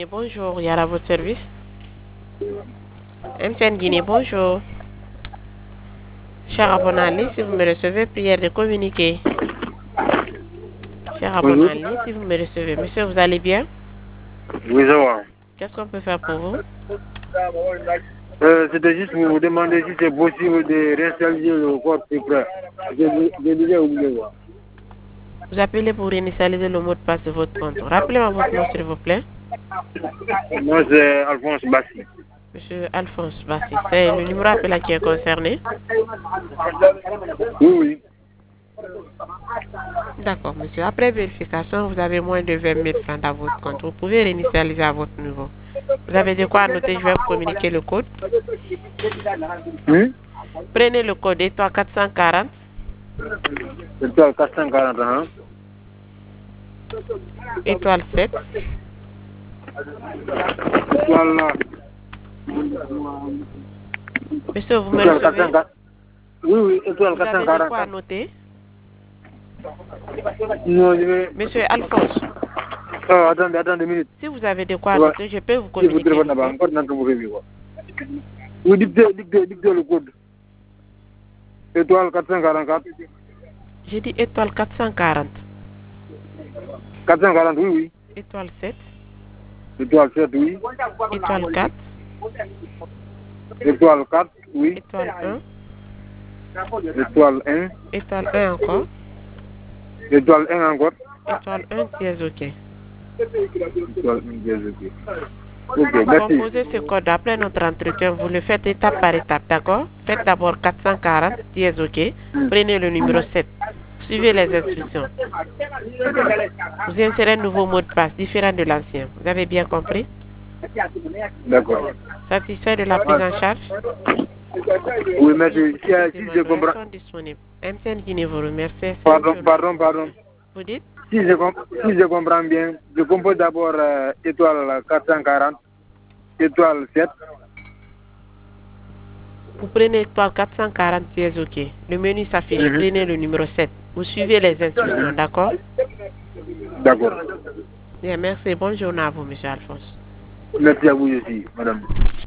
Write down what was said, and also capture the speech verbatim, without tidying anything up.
Bonjour, Yara, à votre service. M T N Guinée, bonjour. Cher abonné, si vous me recevez, prière de communiquer. Cher abonné, si vous me recevez. Monsieur, vous allez bien? Oui, ça va. Qu'est-ce qu'on peut faire pour vous? Euh, C'était juste pour vous demander si c'est possible de réinitialiser le code secret. J'ai déjà oublié. Vous appelez pour réinitialiser le mot de passe de votre compte. Rappelez-moi votre nom, s'il vous plaît. Moi, c'est Alphonse Bassi. Monsieur Alphonse Bassi, c'est le numéro appelé qui est concerné? Oui, oui. D'accord, monsieur. Après vérification, vous avez moins de vingt mille francs dans votre compte. Vous pouvez réinitialiser à votre niveau. Vous avez de quoi noter? Je vais vous communiquer le code. Hmm? Prenez le code étoile quatre cent quarante. Étoile quatre cent quarante, hein? Étoile sept. Étoile là. Monsieur, vous me Étoile recevez? quatre cent quarante. Oui, oui, étoile Vous quatre cent avez de quarante. quoi noter? Non, je vais... Monsieur Alphonse. Oh, attendez, attendez une minute. Si vous avez de quoi noter, je peux vous communiquer le code. Vous dictez, dictez, dictez le code. Étoile quatre cent quarante-quatre. J'ai dit étoile quatre cent quarante. quatre cent quarante, oui, oui. Étoile sept. Étoile sept, oui. Étoile quatre. Étoile quatre, oui. Étoile un. Étoile un. Étoile un encore. Étoile un encore. Étoile un, dièse, ok. Étoile un, dièse, ok. Ok, merci. Composez ce code après notre entretien. Vous le faites étape par étape, d'accord? Faites d'abord quatre cent quarante, dièse, ok. Prenez le numéro sept. Suivez les instructions. Vous insérez un nouveau mot de passe différent de l'ancien. Vous avez bien compris? D'accord. Satisfait de la prise en charge? Oui, merci. Si, si je comprends. M T N Guinée vous remercie. Pardon, pardon, pardon. Vous dites? Si je, si je comprends bien, je compose d'abord euh, étoile quatre cent quarante, étoile sept. Vous prenez étoile quatre cent quarante, dièse, ok. Le menu s'affiche. Mm-hmm. Prenez le numéro sept. Vous suivez les instructions, d'accord? D'accord. Bien, merci. Bonne journée à vous, monsieur Alphonse. Merci à vous aussi, madame.